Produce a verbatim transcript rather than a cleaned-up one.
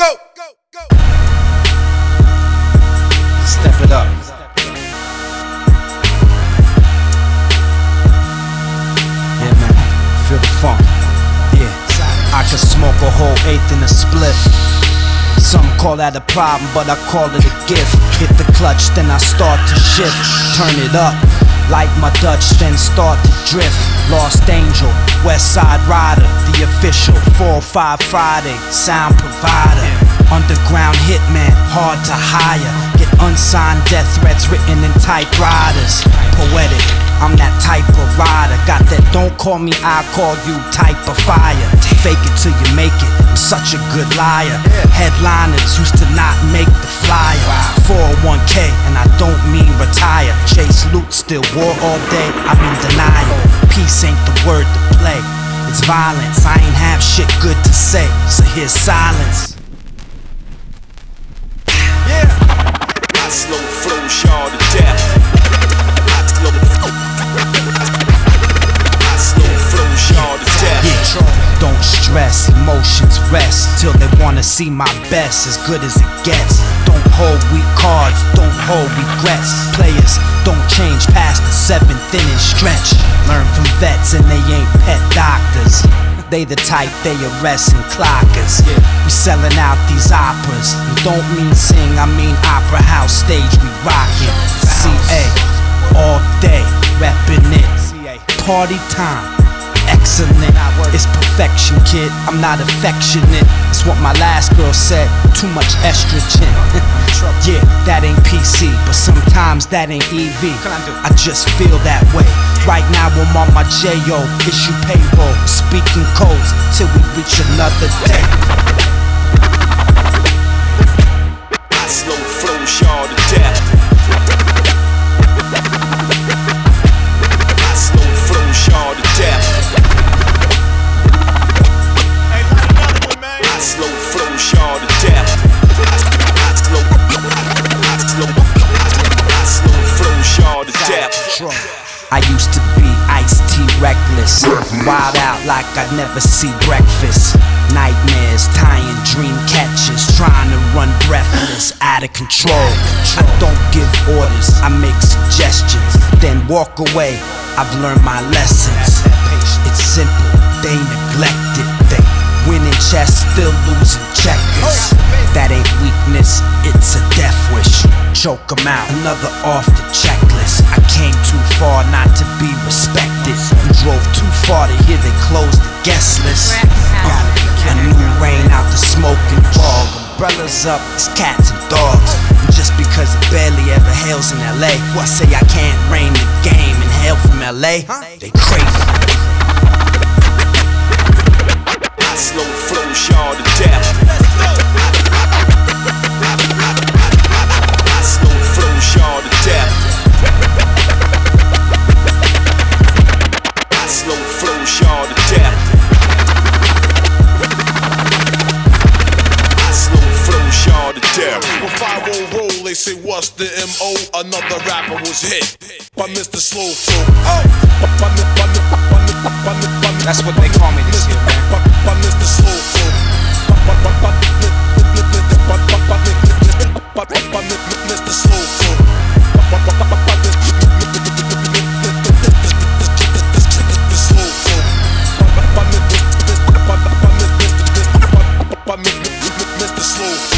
go, go, go. Step it up. Yeah, man. Feel the funk. Yeah. I can smoke a whole eighth in a spliff. Some call that a problem, but I call it a gift. Hit the clutch, then I start to shift. Turn it up, like my Dutch, then start to drift. Lost Angel, West Side Rider, the official four oh five Friday sound provider. Underground hitman, hard to hire. Get unsigned death threats written in typewriters. Poetic, I'm that type of rider. Got that don't call me, I call you type of fire. Fake it till you make it, I'm such a good liar. Headliners used to not make the flyer. four oh one K, and I don't mean retire. Chase loot, still war all day, I'm in denial. Peace ain't the word to play, it's violence. I ain't have shit good to say, so here's silence. Yeah. I slow flow y'all to death. I slow, I slow flow y'all to death. Yeah. Don't stress, emotions rest till they wanna see my best, as good as it gets. Don't hold weak cards, don't hold regrets. Players don't change past the seventh inning stretch. Learn from vets and they ain't pet doctors. They the type they arrest and clockers. We selling out these operas, and don't mean sing, I mean opera house stage we rockin'. C A all day, reppin' it. Party time, excellent. It's perfection, kid. I'm not affectionate. It's what my last girl said. Too much estrogen. Yeah, that ain't P C, but sometimes that ain't E V. I just feel that way. Right now I'm on my J O, issue payroll, speaking codes till we reach another day. I slow flow y'all to death. I slow flow y'all to death. I slow flow y'all to death. I slow, I slow, I slow flow y'all to death. I used to be Ice-T reckless, wild out like I never see breakfast. Nightmares, tying dream catches, trying to run breathless, out of control. I don't give orders, I make suggestions, then walk away. I've learned my lessons. It's simple, they neglect it. They winning chess, still losing checkers. That ain't weakness, it's a death wish. Choke 'em out, another off the checklist. I came too far not to be respected, and drove too far to hear they close the guest list. uh, A new rain out the smoking fog. Umbrellas up, it's cats and dogs. And just because it barely ever hails in L A, what say I can't reign the game and hail from L A? They crazy. I slow flow y'all to death. I slow flow y'all to death. I slow flow y'all to death. I slow flow y'all to death. With five oh roll, they say what's the M O? Another rapper was hit by Mister Slow Flow. Oh, That's what they call me this year, man. by Mister Slow Flow. Mister Slow Flow. Mister Slow